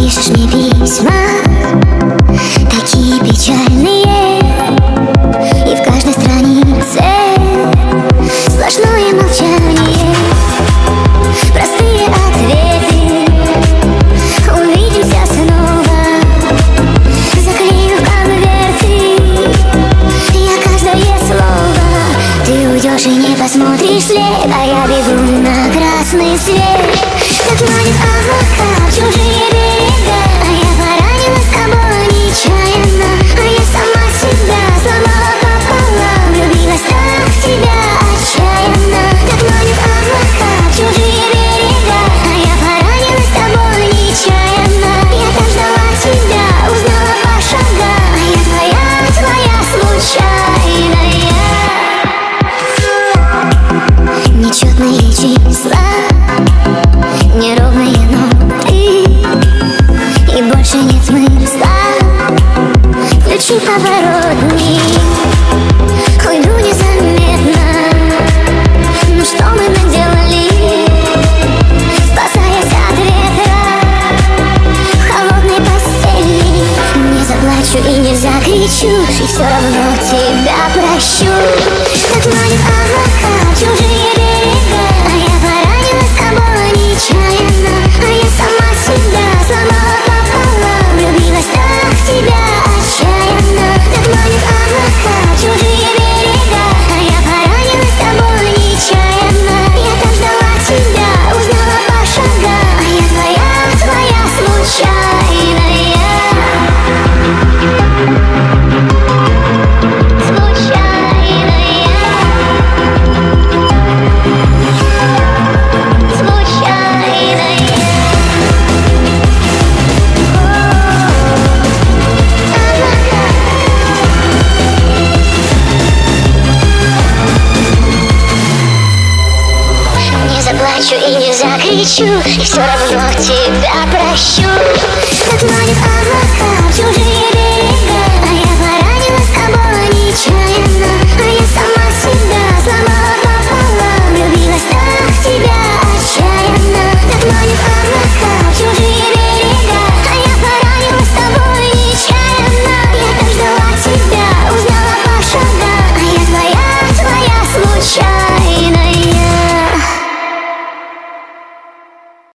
пишешь мне письма такие печальные, и в каждой странице сплошное молчание. Простые ответы, увидимся снова, заклею в конверты я каждое слово. Ты уйдешь и не посмотришь след, а я бегу на красный свет. Как манит облака в чужие берега, а я поранилась тобой нечаянно, а я сама себя сломала пополам, влюбилась так в тебя отчаянно. Как манит облака в чужие берега, а я поранилась тобой нечаянно, я так ждала тебя, узнала по шагам, а я твоя случайная. Нечетные числа, неровные ноты, и больше нет смысла. Включи поворотник, уйду незаметно. Ну что мы наделали, спасаясь от ветра в холодной постели? Не заплачу и не закричу, и все равно тебя прощу. Как манит облака в чужие берега, а я поранилась тобой нечаянно, а я сама себя сломала пополам, влюбилась так в тебя отчаянно. Как манит облака в чужие берега, а я поранилась тобой нечаянно, я так ждала тебя, узнала по шагам, а я твоя случайная. Заплачу и не закричу, и все равно тебя прощу. Как манит облака